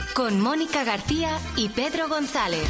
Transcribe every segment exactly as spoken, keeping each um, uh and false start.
con Mónica García y Pedro González.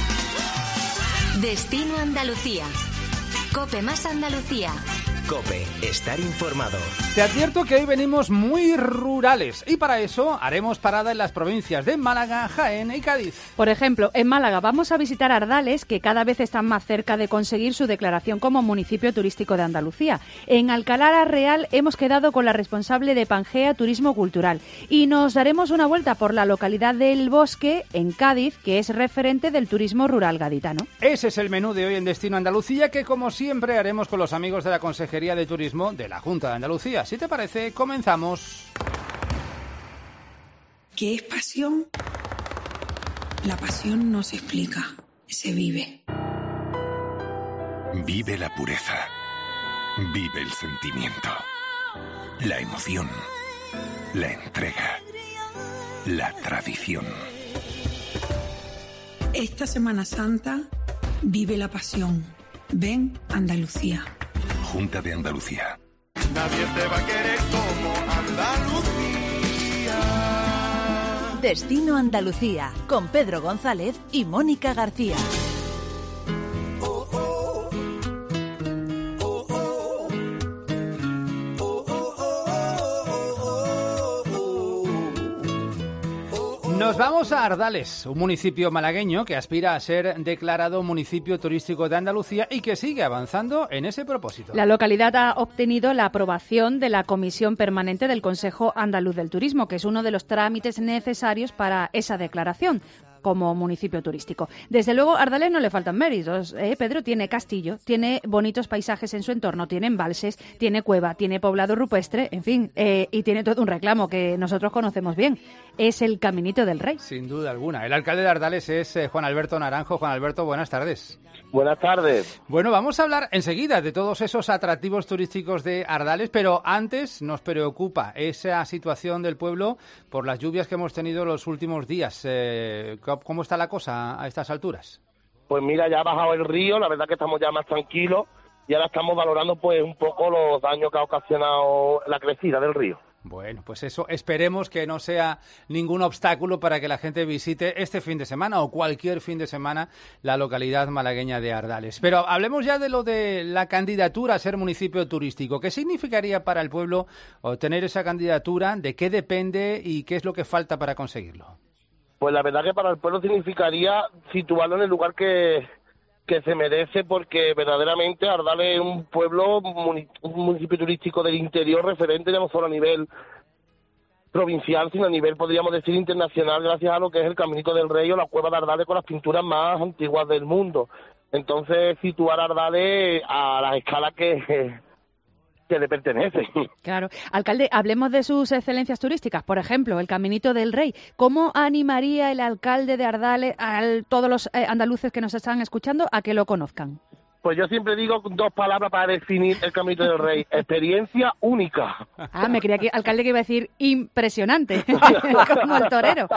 Destino Andalucía. COPE más Andalucía. COPE, estar informado. Te advierto que hoy venimos muy rurales y para eso haremos parada en las provincias de Málaga, Jaén y Cádiz. Por ejemplo, en Málaga vamos a visitar Ardales, que cada vez están más cerca de conseguir su declaración como municipio turístico de Andalucía. En Alcalá la Real hemos quedado con la responsable de Pangea Turismo Cultural y nos daremos una vuelta por la localidad del Bosque, en Cádiz, que es referente del turismo rural gaditano. Ese es el menú de hoy en Destino Andalucía, que como siempre haremos con los amigos de la Consejería de Turismo de la Junta de Andalucía. Si te parece, comenzamos. ¿Qué es pasión? La pasión no se explica, se vive. Vive la pureza. Vive el sentimiento. La emoción. La entrega. La tradición. Esta Semana Santa, vive la pasión. Ven Andalucía. Junta de Andalucía. Nadie te va a querer como Andalucía. Destino Andalucía, con Pedro González y Mónica García. Nos vamos a Ardales, un municipio malagueño que aspira a ser declarado municipio turístico de Andalucía y que sigue avanzando en ese propósito. La localidad ha obtenido la aprobación de la Comisión Permanente del Consejo Andaluz del Turismo, que es uno de los trámites necesarios para esa declaración como municipio turístico. Desde luego, a Ardales no le faltan méritos. ¿eh? Pedro tiene castillo, tiene bonitos paisajes en su entorno, tiene embalses, tiene cueva, tiene poblado rupestre, en fin, eh, y tiene todo un reclamo que nosotros conocemos bien. Es el Caminito del Rey. Sin duda alguna. El alcalde de Ardales es eh, Juan Alberto Naranjo. Juan Alberto, buenas tardes. Buenas tardes. Bueno, vamos a hablar enseguida de todos esos atractivos turísticos de Ardales, pero antes nos preocupa esa situación del pueblo por las lluvias que hemos tenido los últimos días. Eh, ¿Cómo está la cosa a estas alturas? Pues mira, ya ha bajado el río, la verdad que estamos ya más tranquilos y ahora estamos valorando pues un poco los daños que ha ocasionado la crecida del río. Bueno, pues eso, esperemos que no sea ningún obstáculo para que la gente visite este fin de semana o cualquier fin de semana la localidad malagueña de Ardales. Pero hablemos ya de lo de la candidatura a ser municipio turístico. ¿Qué significaría para el pueblo obtener esa candidatura? ¿De qué depende y qué es lo que falta para conseguirlo? Pues la verdad que para el pueblo significaría situarlo en el lugar que, que se merece, porque verdaderamente Ardales es un pueblo, un municipio turístico del interior referente ya no solo a nivel provincial, sino a nivel, podríamos decir, internacional, gracias a lo que es el Caminito del Rey o la Cueva de Ardales con las pinturas más antiguas del mundo. Entonces, situar a Ardales a la escala que... que le pertenece. Claro. Alcalde, hablemos de sus excelencias turísticas. Por ejemplo, el Caminito del Rey. ¿Cómo animaría el alcalde de Ardales a todos los eh, andaluces que nos están escuchando a que lo conozcan? Pues yo siempre digo dos palabras para definir el Caminito del Rey. Experiencia única. Ah, me creía que alcalde que iba a decir impresionante, como el torero.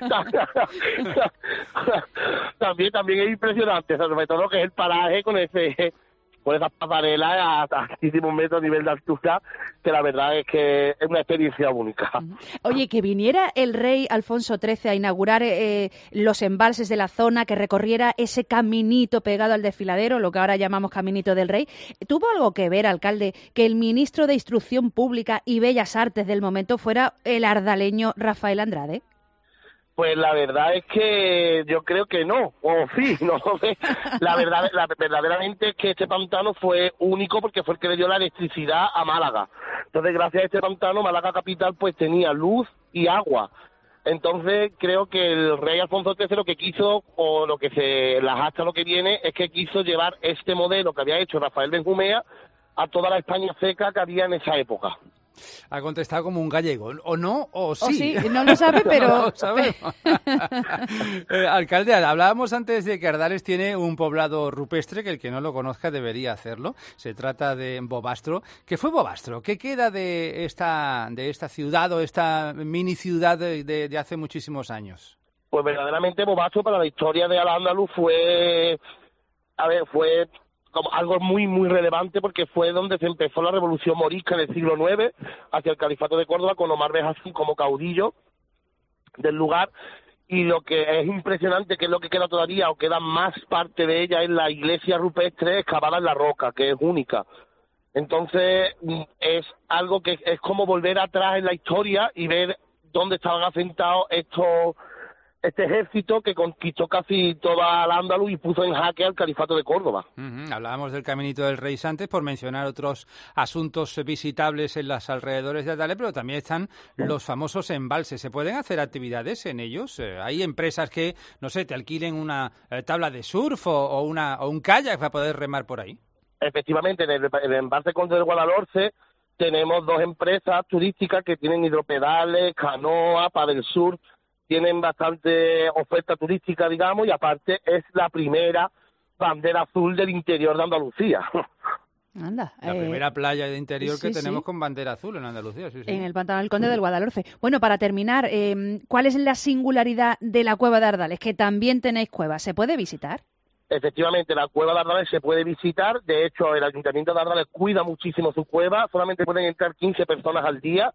también, también es impresionante, sobre todo que es el paraje con ese... con esas pasarelas a altísimos metros a nivel de altura, que la verdad es que es una experiencia única. Oye, que viniera el rey Alfonso trece a inaugurar eh, los embalses de la zona, que recorriera ese caminito pegado al desfiladero, lo que ahora llamamos Caminito del Rey, ¿tuvo algo que ver, alcalde, que el ministro de Instrucción Pública y Bellas Artes del momento fuera el ardaleño Rafael Andrade? Pues la verdad es que yo creo que no, o sí, no lo sé. La verdad, la, verdaderamente es que este pantano fue único porque fue el que le dio la electricidad a Málaga. Entonces, gracias a este pantano, Málaga capital pues tenía luz y agua. Entonces, creo que el rey Alfonso trece lo que quiso, o lo que se, las hasta lo que viene, es que quiso llevar este modelo que había hecho Rafael Benjumea a toda la España seca que había en esa época. Ha contestado como un gallego, o no, o sí. O sí, no lo sabe, pero... No lo sabe. eh, alcalde, hablábamos antes de que Ardales tiene un poblado rupestre, que el que no lo conozca debería hacerlo. Se trata de Bobastro. ¿Qué fue Bobastro? ¿Qué queda de esta, de esta ciudad o esta mini ciudad de, de, de hace muchísimos años? Pues verdaderamente Bobastro para la historia de Al-Ándalus fue... A ver, fue... como algo muy, muy relevante, porque fue donde se empezó la revolución morisca en el siglo nueve hacia el califato de Córdoba, con Omar Bejassín como caudillo del lugar, y lo que es impresionante, que es lo que queda todavía, o queda más parte de ella, es la iglesia rupestre excavada en la roca, que es única. Entonces, es algo que es como volver atrás en la historia y ver dónde estaban asentados estos este ejército que conquistó casi toda al Andaluz y puso en jaque al califato de Córdoba. Uh-huh. Hablábamos del Caminito del Rey antes, por mencionar otros asuntos visitables en los alrededores de Ardales, pero también están los famosos embalses. ¿Se pueden hacer actividades en ellos? Eh, ¿Hay empresas que, no sé, te alquilen una eh, tabla de surf o, o, una, o un kayak para poder remar por ahí? Efectivamente, en el, en el embalse Conde del Guadalhorce tenemos dos empresas turísticas que tienen hidropedales, canoa, paddle surf, tienen bastante oferta turística, digamos, y aparte es la primera bandera azul del interior de Andalucía. Anda, la eh, primera playa de interior sí, que tenemos sí. con bandera azul en Andalucía. Sí, sí. En el pantano del Conde del Guadalhorce. Bueno, para terminar, eh, ¿cuál es la singularidad de la cueva de Ardales? Que también tenéis cueva. ¿Se puede visitar? Efectivamente, la cueva de Ardales se puede visitar. De hecho, el Ayuntamiento de Ardales cuida muchísimo su cueva. Solamente pueden entrar quince personas al día.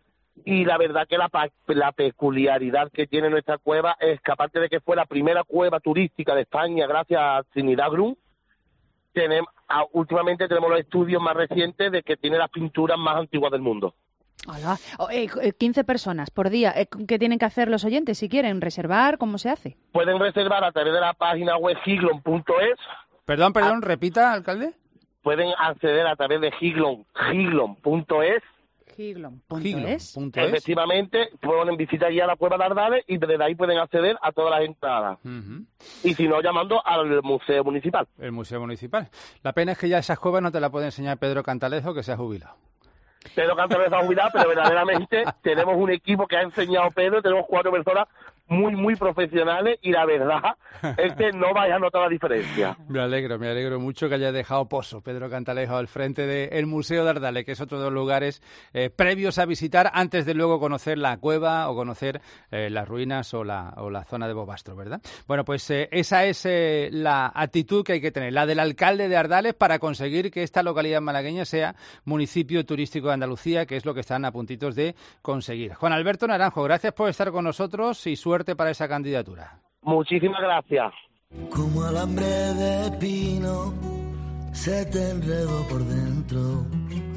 Y la verdad que la, la peculiaridad que tiene nuestra cueva es que, aparte de que fue la primera cueva turística de España gracias a Trinidad Grum, tenemos, a, últimamente tenemos los estudios más recientes de que tiene las pinturas más antiguas del mundo. Hola. Oh, eh, quince personas por día. Eh, ¿Qué tienen que hacer los oyentes si quieren reservar? ¿Cómo se hace? Pueden reservar a través de la página web giglon punto es. Perdón, perdón, a, repita, alcalde. Pueden acceder a través de giglon punto es. giglon punto es. Efectivamente, pueden visitar ya la cueva de Ardales y desde ahí pueden acceder a todas las entradas. Uh-huh. Y si no, llamando al Museo Municipal. El Museo Municipal. La pena es que ya esas cuevas no te las puede enseñar Pedro Cantalejo, que se ha jubilado. Pedro Cantalejo se ha jubilado, pero verdaderamente tenemos un equipo que ha enseñado Pedro, tenemos cuatro personas muy, muy profesionales y la verdad es que no vais a notar la diferencia. Me alegro, me alegro mucho que haya dejado pozo Pedro Cantalejo al frente del Museo de Ardales, que es otro de los lugares eh, previos a visitar antes de luego conocer la cueva o conocer eh, las ruinas o la, o la zona de Bobastro, ¿verdad? Bueno, pues eh, esa es eh, la actitud que hay que tener, la del alcalde de Ardales, para conseguir que esta localidad malagueña sea municipio turístico de Andalucía, que es lo que están a puntitos de conseguir. Juan Alberto Naranjo, gracias por estar con nosotros y suerte para esa candidatura. Muchísimas gracias. Como alambre de pino se te enredó por dentro,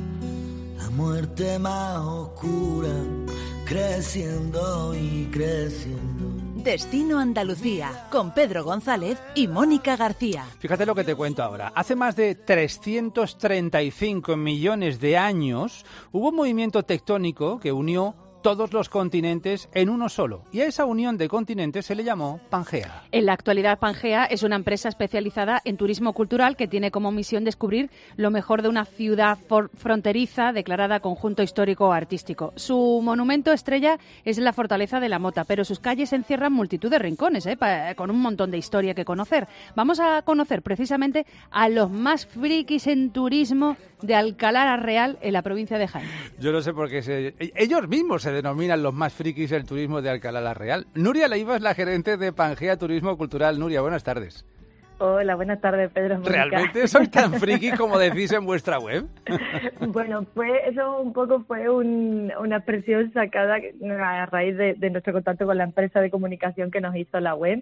la muerte más oscura creciendo y creciendo. Destino Andalucía, con Pedro González y Mónica García. Fíjate lo que te cuento ahora. Hace más de trescientos treinta y cinco millones de años hubo un movimiento tectónico que unió todos los continentes en uno solo. Y a esa unión de continentes se le llamó Pangea. En la actualidad, Pangea es una empresa especializada en turismo cultural que tiene como misión descubrir lo mejor de una ciudad fronteriza declarada conjunto histórico o artístico. Su monumento estrella es la Fortaleza de la Mota, pero sus calles encierran multitud de rincones, ¿eh? con un montón de historia que conocer. Vamos a conocer precisamente a los más frikis en turismo de Alcalá la Real, en la provincia de Jaén. Yo no sé por qué se... ellos mismos se denominan los más frikis del turismo de Alcalá la Real. Nuria Leiva es la gerente de Pangea Turismo Cultural. Nuria, buenas tardes. Hola, buenas tardes, Pedro. Mónica. ¿Realmente soy tan friki como decís en vuestra web? Bueno, pues eso un poco fue un, una expresión sacada a raíz de, de nuestro contacto con la empresa de comunicación que nos hizo la web.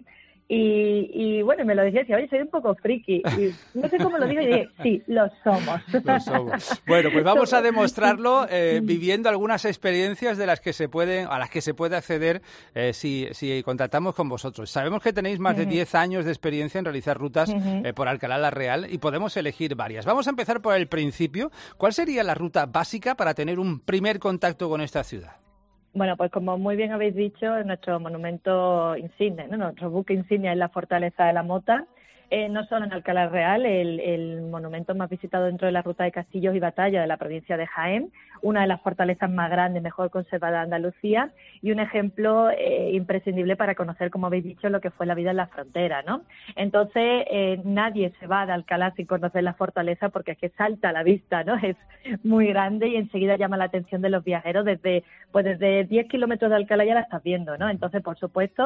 Y, y bueno, me lo dije, decía, oye, soy un poco friki. Y no sé cómo lo digo, y dije, sí, lo somos. Lo somos. Bueno, pues vamos a demostrarlo eh, viviendo algunas experiencias de las que se pueden, a las que se puede acceder eh, si, si contactamos con vosotros. Sabemos que tenéis más de diez años de experiencia en realizar rutas eh, por Alcalá la Real y podemos elegir varias. Vamos a empezar por el principio. ¿Cuál sería la ruta básica para tener un primer contacto con esta ciudad? Bueno, pues como muy bien habéis dicho, nuestro monumento insignia, ¿no? Nuestro buque insignia es la Fortaleza de la Mota. Eh, no solo en Alcalá Real, el, el monumento más visitado dentro de la ruta de castillos y batallas de la provincia de Jaén, una de las fortalezas más grandes, mejor conservada de Andalucía, y un ejemplo eh, imprescindible para conocer, como habéis dicho, lo que fue la vida en la frontera, ¿no? Entonces, eh, nadie se va de Alcalá sin conocer la fortaleza porque es que salta a la vista, ¿no? Es muy grande y enseguida llama la atención de los viajeros. Desde, pues desde diez kilómetros de Alcalá ya la estás viendo, ¿no? Entonces, por supuesto,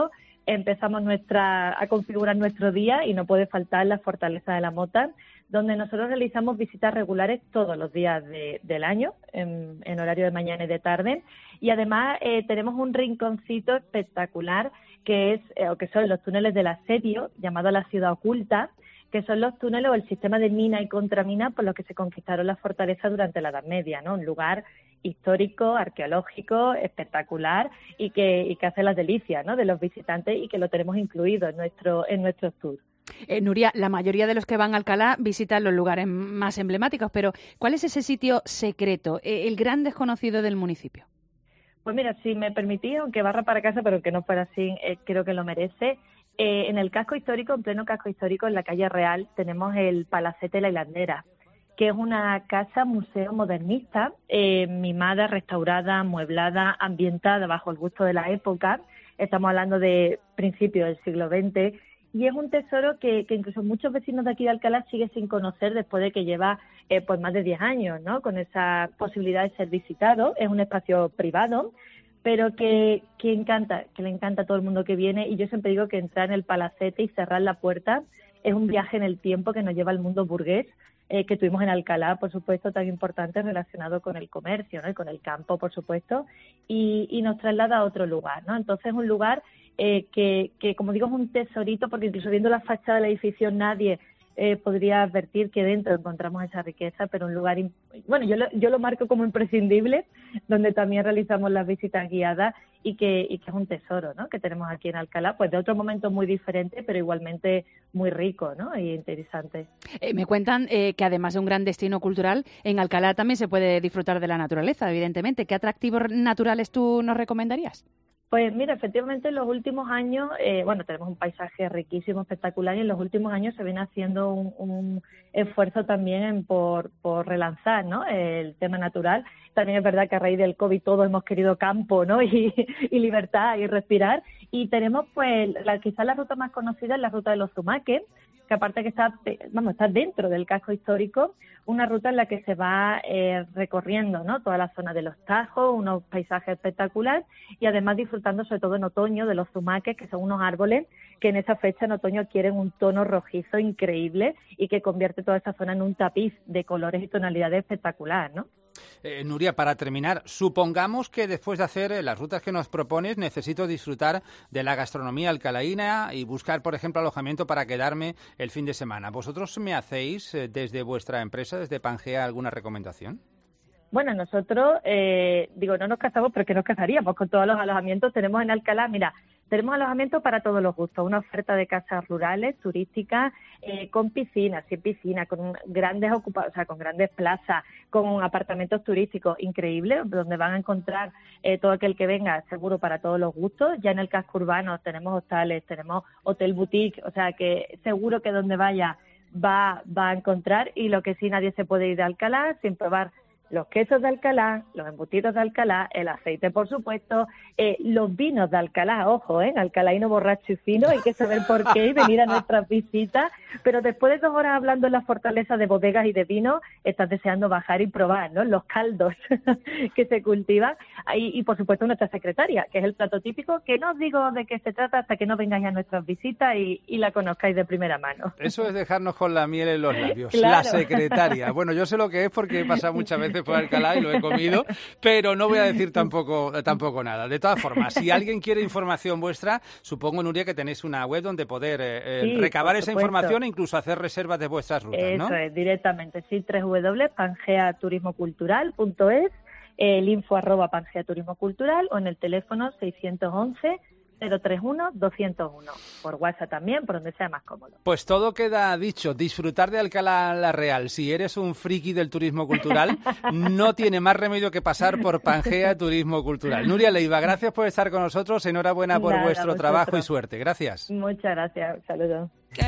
empezamos nuestra a configurar nuestro día y no puede faltar la Fortaleza de la Mota, donde nosotros realizamos visitas regulares todos los días de, del año, en, en horario de mañana y de tarde, y además eh, tenemos un rinconcito espectacular que es eh, o que son los túneles del asedio, llamado la Ciudad Oculta, que son los túneles o el sistema de mina y contramina por los que se conquistaron las fortalezas durante la Edad Media, ¿no? Un lugar histórico, arqueológico, espectacular y que, y que hace las delicias, ¿no?, de los visitantes y que lo tenemos incluido en nuestro en nuestros tours. Eh, Nuria, la mayoría de los que van a Alcalá visitan los lugares más emblemáticos, pero ¿cuál es ese sitio secreto, eh, el gran desconocido del municipio? Pues mira, si me permitís, aunque barra para casa, pero que no fuera así, eh, creo que lo merece. Eh, en el casco histórico, en pleno casco histórico, en la calle Real, tenemos el Palacete La Hilandera, que es una casa museo modernista, eh, mimada, restaurada, amueblada, ambientada bajo el gusto de la época. Estamos hablando de principios del siglo veinte. Y es un tesoro que, que incluso muchos vecinos de aquí de Alcalá siguen sin conocer después de que lleva eh, pues más de diez años, ¿no?, con esa posibilidad de ser visitado. Es un espacio privado, pero que, que encanta, que le encanta a todo el mundo que viene. Y yo siempre digo que entrar en el palacete y cerrar la puerta es un viaje en el tiempo que nos lleva al mundo burgués, eh, que tuvimos en Alcalá, por supuesto, tan importante relacionado con el comercio, ¿no?, y con el campo, por supuesto, y, y nos traslada a otro lugar, ¿no? Entonces es un lugar Eh, que, que, como digo, es un tesorito, porque incluso viendo la fachada del edificio nadie eh, podría advertir que dentro encontramos esa riqueza, pero un lugar, bueno, yo lo, yo lo marco como imprescindible, donde también realizamos las visitas guiadas y que, y que es un tesoro, ¿no?, que tenemos aquí en Alcalá, pues de otro momento muy diferente, pero igualmente muy rico, ¿no?, y interesante. Eh, me cuentan eh, que además de un gran destino cultural, en Alcalá también se puede disfrutar de la naturaleza, evidentemente. ¿Qué atractivos naturales tú nos recomendarías? Pues mira, efectivamente en los últimos años, eh, bueno, tenemos un paisaje riquísimo, espectacular, y en los últimos años se viene haciendo un, un esfuerzo también por, por relanzar, ¿no?, el tema natural. También es verdad que a raíz del COVID todos hemos querido campo, ¿no?, y, y libertad y respirar. Y tenemos, pues, la, quizás la ruta más conocida es la ruta de los Zumaques, que aparte que está, vamos, está dentro del casco histórico, una ruta en la que se va eh, recorriendo, ¿no?, toda la zona de los Tajos, unos paisajes espectaculares, y además disfrutando sobre todo en otoño de los zumaques, que son unos árboles que en esa fecha en otoño adquieren un tono rojizo increíble y que convierte toda esa zona en un tapiz de colores y tonalidades espectacular, ¿no? Eh, Nuria, para terminar, supongamos que después de hacer eh, las rutas que nos propones, necesito disfrutar de la gastronomía alcalaína y buscar, por ejemplo, alojamiento para quedarme el fin de semana. ¿Vosotros me hacéis, eh, desde vuestra empresa, desde Pangea, alguna recomendación? Bueno, nosotros, eh, digo, no nos casamos, pero que nos casaríamos con todos los alojamientos. Tenemos en Alcalá, mira, tenemos alojamiento para todos los gustos, una oferta de casas rurales, turísticas, eh, con piscinas, sin piscina, con grandes ocupa- o sea, con grandes plazas, con apartamentos turísticos increíbles, donde van a encontrar eh, todo aquel que venga seguro para todos los gustos. Ya en el casco urbano tenemos hostales, tenemos hotel boutique, o sea que seguro que donde vaya va, va a encontrar. Y lo que sí, nadie se puede ir de Alcalá sin probar los quesos de Alcalá, los embutidos de Alcalá, el aceite, por supuesto, eh, los vinos de Alcalá, ojo, ¿eh? Alcalaíno borracho y fino, hay que saber por qué y venir a nuestras visitas, pero después de dos horas hablando en la fortaleza de bodegas y de vino, estás deseando bajar y probar, ¿no?, los caldos que se cultivan, y, y por supuesto nuestra secretaria, que es el plato típico, que no os digo de qué se trata hasta que no vengáis a nuestras visitas y, y la conozcáis de primera mano. Eso es dejarnos con la miel en los labios, Claro. La secretaria. Bueno, yo sé lo que es porque he pasado muchas veces por Alcalá y lo he comido, pero no voy a decir tampoco, tampoco nada. De todas formas, si alguien quiere información vuestra, supongo, Nuria, que tenéis una web donde poder eh, Sí, recabar por esa supuesto. información e incluso hacer reservas de vuestras rutas, ¿no? Eso es, directamente, sí, doble u doble u doble u punto pangea turismo cultural punto es, el info arroba Pangea Turismo Cultural, o en el teléfono seiscientos once, cero treinta y uno, doscientos uno, por WhatsApp también, por donde sea más cómodo. Pues todo queda dicho. Disfrutar de Alcalá la Real. Si eres un friki del turismo cultural, no tiene más remedio que pasar por Pangea Turismo Cultural. Nuria Leiva, gracias por estar con nosotros. Enhorabuena por Nada, vuestro vosotros. trabajo y suerte. Gracias. Muchas gracias, saludos.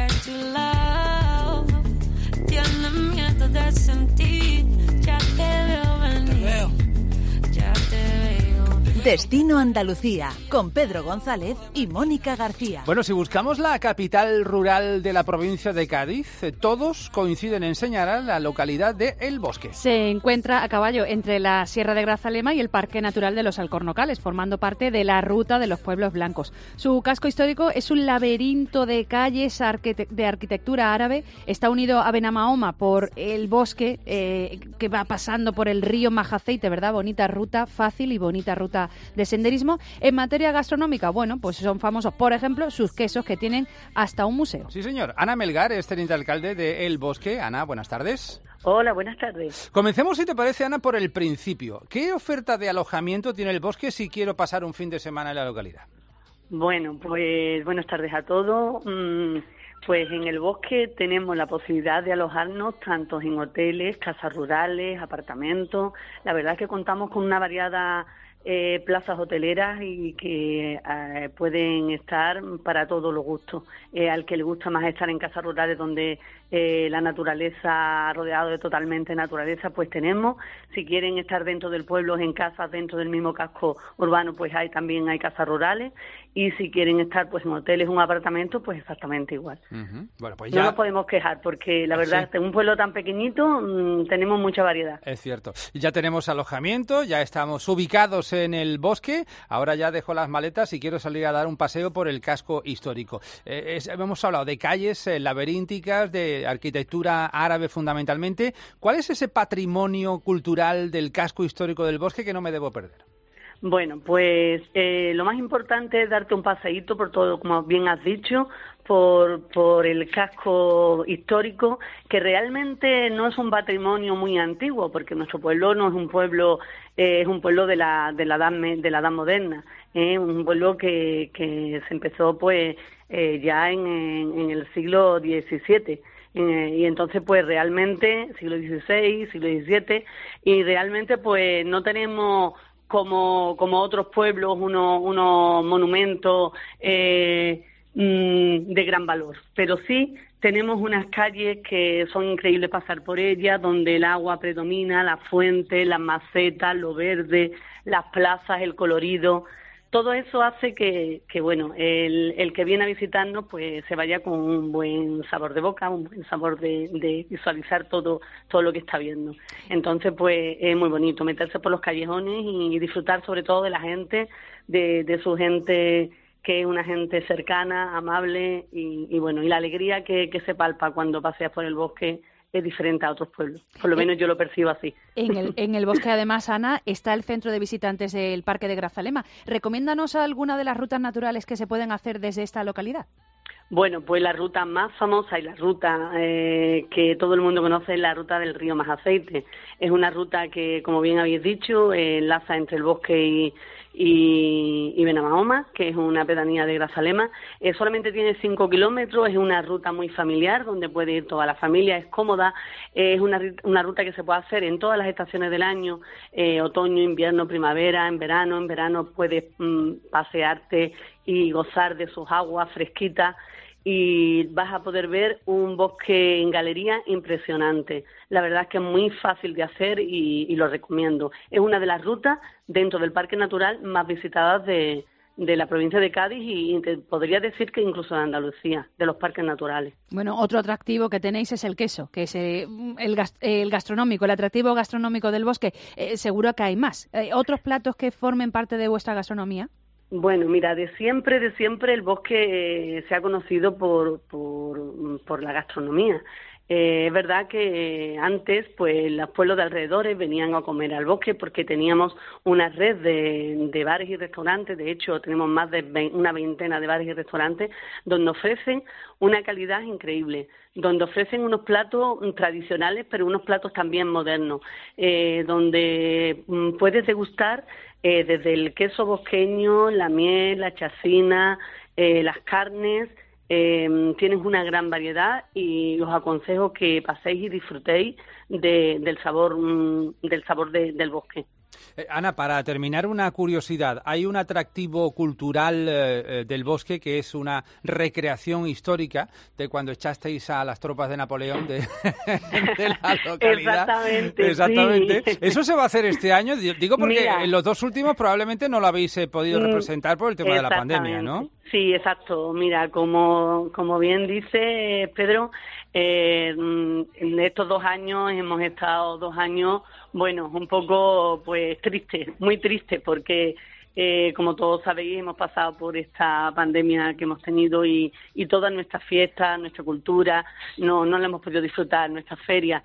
Tiene miedo de sentir, ya te veo venir, ya te veo. Destino Andalucía, con Pedro González y Mónica García. Bueno, si buscamos la capital rural de la provincia de Cádiz, eh, todos coinciden en señalar la localidad de El Bosque. Se encuentra a caballo entre la Sierra de Grazalema y el Parque Natural de los Alcornocales, formando parte de la Ruta de los Pueblos Blancos. Su casco histórico es un laberinto de calles arquite- de arquitectura árabe. Está unido a Benamahoma por el bosque eh, que va pasando por el río Majaceite, ¿verdad? Bonita ruta, fácil y bonita ruta de senderismo. En materia gastronómica, bueno, pues son famosos, por ejemplo, sus quesos, que tienen hasta un museo. Sí, señor. Ana Melgar es teniente alcalde de El Bosque. Ana, buenas tardes. Hola, buenas tardes. Comencemos, si te parece, Ana, por el principio. ¿Qué oferta de alojamiento tiene El Bosque si quiero pasar un fin de semana en la localidad? Bueno, pues buenas tardes a todos. Mm, Pues en El Bosque tenemos la posibilidad de alojarnos tanto en hoteles, casas rurales, apartamentos. La verdad es que contamos con una variada eh, plazas hoteleras y que eh, pueden estar para todos los gustos. Eh, al que le gusta más estar en casas rurales donde eh, la naturaleza, rodeado de totalmente naturaleza, pues tenemos. Si quieren estar dentro del pueblo, en casas dentro del mismo casco urbano, pues hay también hay casas rurales. Y si quieren estar pues en hoteles o un apartamento, pues exactamente igual. Uh-huh. Bueno, pues ya... No nos podemos quejar porque la verdad, sí, en un pueblo tan pequeñito mmm, tenemos mucha variedad. Es cierto. Ya tenemos alojamiento, ya estamos ubicados en El Bosque. Ahora ya dejo las maletas y quiero salir a dar un paseo por el casco histórico. Eh, es, hemos hablado de calles eh, laberínticas, de arquitectura árabe fundamentalmente. ¿Cuál es ese patrimonio cultural del casco histórico del Bosque que no me debo perder? Bueno, pues eh, lo más importante es darte un paseíto por todo, como bien has dicho, por, por el casco histórico, que realmente no es un patrimonio muy antiguo, porque nuestro pueblo no es un pueblo, eh, es un pueblo de la de la edad de la edad moderna, eh, un pueblo que, que se empezó pues eh, ya en, en, en el siglo diecisiete. Eh, y entonces pues realmente siglo dieciséis, siglo diecisiete, y realmente pues no tenemos como como otros pueblos unos unos monumentos eh, de gran valor, pero sí tenemos unas calles que son increíbles pasar por ellas, donde el agua predomina, las fuentes, las macetas, lo verde, las plazas, el colorido. Todo eso hace que, que bueno, el, el que viene a visitarnos pues se vaya con un buen sabor de boca, un buen sabor de, de visualizar todo todo lo que está viendo. Entonces pues es muy bonito meterse por los callejones y disfrutar sobre todo de la gente, de, de su gente, que es una gente cercana, amable y, y bueno, y la alegría que, que se palpa cuando paseas por el bosque es diferente a otros pueblos. Por lo menos yo lo percibo así. En el, en el Bosque, además, Ana, está el centro de visitantes del Parque de Grazalema. Recomiéndanos alguna de las rutas naturales que se pueden hacer desde esta localidad. Bueno, pues la ruta más famosa y la ruta eh, que todo el mundo conoce es la ruta del río Majaceite. Es una ruta que, como bien habéis dicho, eh, enlaza entre el bosque y, y, y Benamahoma, que es una pedanía de Grazalema. Eh, solamente tiene cinco kilómetros, es una ruta muy familiar donde puede ir toda la familia, es cómoda, eh, es una, una ruta que se puede hacer en todas las estaciones del año, eh, otoño, invierno, primavera, en verano. En verano puedes mm, pasearte y gozar de sus aguas fresquitas y vas a poder ver un bosque en galería impresionante. La verdad es que es muy fácil de hacer y, y lo recomiendo. Es una de las rutas dentro del Parque Natural más visitadas de, de la provincia de Cádiz y, y te podría decir que incluso de Andalucía, de los parques naturales. Bueno, otro atractivo que tenéis es el queso, que es eh, el, gast- el gastronómico, el atractivo gastronómico del bosque. Eh, seguro que hay más. Eh, ¿Otros platos que formen parte de vuestra gastronomía? Bueno, mira, de siempre, de siempre el bosque eh, se ha conocido por, por, por la gastronomía. Eh, es verdad que antes, pues, los pueblos de alrededores venían a comer al bosque porque teníamos una red de, de bares y restaurantes. De hecho, tenemos más de veinte, una veintena de bares y restaurantes donde ofrecen una calidad increíble, donde ofrecen unos platos tradicionales, pero unos platos también modernos, eh, donde mm, puedes degustar eh, desde el queso bosqueño, la miel, la chacina, eh, las carnes. Eh, tienes una gran variedad y os aconsejo que paséis y disfrutéis de, del sabor mm, del sabor de, del bosque. Eh, Ana, para terminar, una curiosidad. Hay un atractivo cultural eh, del bosque que es una recreación histórica de cuando echasteis a las tropas de Napoleón de, de la localidad. Exactamente. Exactamente. Sí. ¿Eso se va a hacer este año? Digo porque Mira, en los dos últimos probablemente no lo habéis eh, podido representar por el tema de la pandemia, ¿no? Sí, exacto. Mira, como, como bien dice Pedro, eh, en estos dos años hemos estado dos años, bueno, un poco pues tristes, muy tristes, porque eh, como todos sabéis hemos pasado por esta pandemia que hemos tenido y, y todas nuestras fiestas, nuestra cultura, no, no la hemos podido disfrutar, nuestras ferias.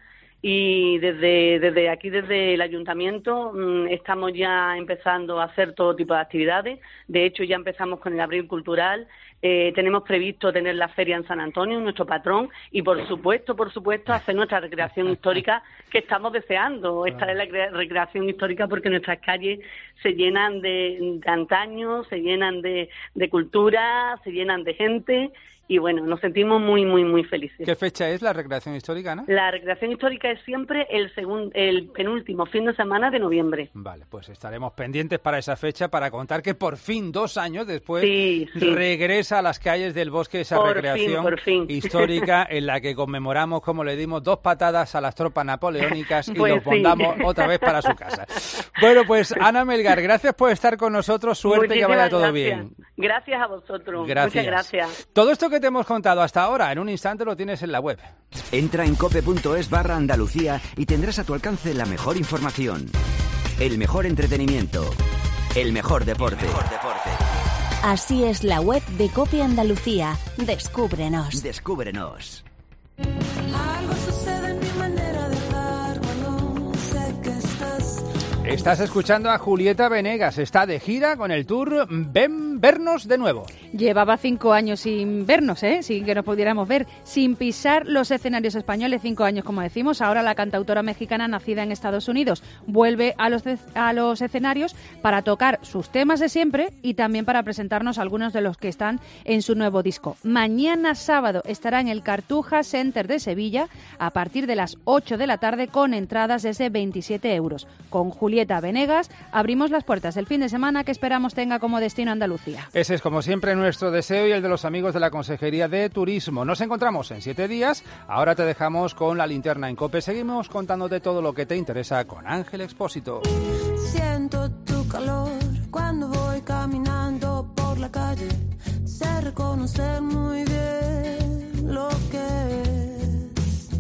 Y desde, desde aquí, desde el ayuntamiento, mmm, estamos ya empezando a hacer todo tipo de actividades. De hecho, ya empezamos con el Abril Cultural. Eh, tenemos previsto tener la feria en San Antonio, nuestro patrón, y por supuesto, por supuesto, hacer nuestra recreación histórica que estamos deseando. Esta es la recreación histórica porque nuestras calles se llenan de, de antaño, se llenan de, de cultura, se llenan de gente. Y bueno, nos sentimos muy, muy, muy felices. ¿Qué fecha es la recreación histórica, Ana? La recreación histórica es siempre el segundo, el penúltimo fin de semana de noviembre. Vale, pues estaremos pendientes para esa fecha para contar que por fin, dos años después, sí, sí. regresa a las calles del bosque esa por recreación fin, por fin. histórica en la que conmemoramos como le dimos dos patadas a las tropas napoleónicas y pues lo pongamos sí. otra vez para su casa. Bueno, pues Ana Melgar, gracias por estar con nosotros. Suerte, Muchísimas que vaya todo gracias. bien. Gracias a vosotros. Gracias. Muchas gracias. Todo esto que te hemos contado hasta ahora, en un instante lo tienes en la web. Entra en cope.es barra Andalucía y tendrás a tu alcance la mejor información, el mejor entretenimiento, el mejor deporte. El mejor deporte. Así es la web de Cope Andalucía. Descúbrenos. Descúbrenos. Algo sucede en mi manera de hablar cuando sé que estás. Estás escuchando a Julieta Venegas. Está de gira con el tour Ven Vernos de nuevo. Llevaba cinco años sin vernos, ¿eh? Sin que nos pudiéramos ver, sin pisar los escenarios españoles, cinco años, como decimos. Ahora la cantautora mexicana, nacida en Estados Unidos, vuelve a los, a los escenarios para tocar sus temas de siempre y también para presentarnos algunos de los que están en su nuevo disco. Mañana sábado estará en el Cartuja Center de Sevilla a partir de las ocho de la tarde con entradas desde veintisiete euros. Con Julieta Venegas abrimos las puertas del fin de semana que esperamos tenga como destino Andalucía. Ese es, como siempre, nuestro deseo y el de los amigos de la Consejería de Turismo. Nos encontramos en siete días. Ahora te dejamos con la linterna en COPE. Seguimos contándote todo lo que te interesa con Ángel Expósito. Siento tu calor cuando voy caminando por la calle. Sé reconocer muy bien lo que es.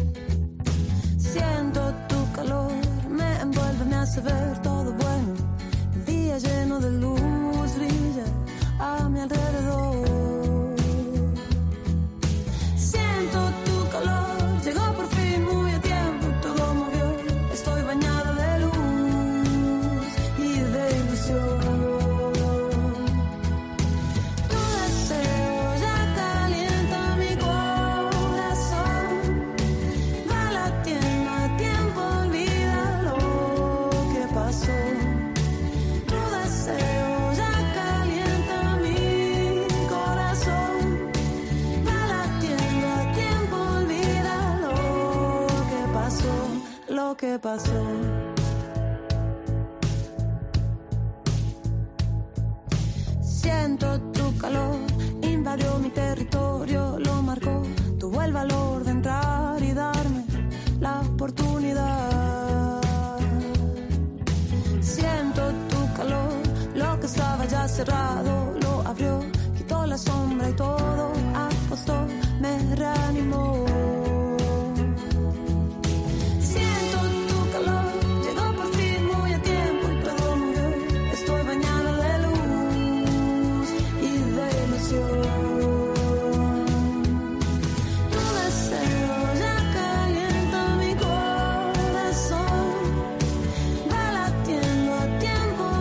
Siento tu calor, me envuelve, me hace ver todo bueno. El día lleno de luz brilla a mi alrededor. Siento tu calor, llegó por fin muy a tiempo, todo movió. Estoy bañada de luz y de ilusión. Tu deseo ya calienta mi corazón. Va latiendo a tiempo, olvida lo que pasó. Tu deseo lo que pasó. Siento tu calor, invadió mi territorio, lo marcó. Tuvo el valor de entrar y darme la oportunidad. Siento tu calor, lo que estaba ya cerrado lo abrió, quitó la sombra y todo apostó, me reanimó.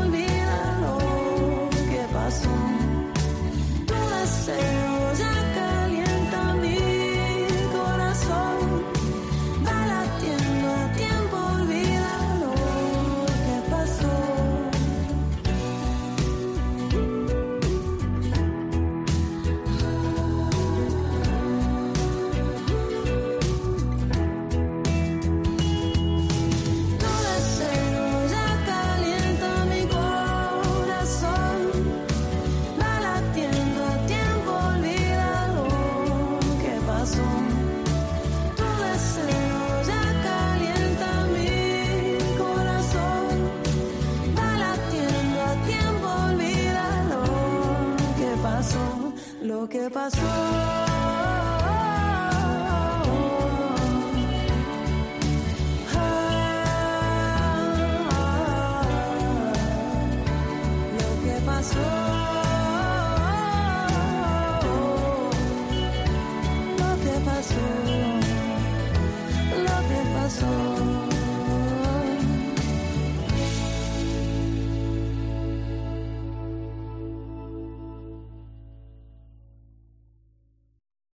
Tu deseo ya lo que pasó.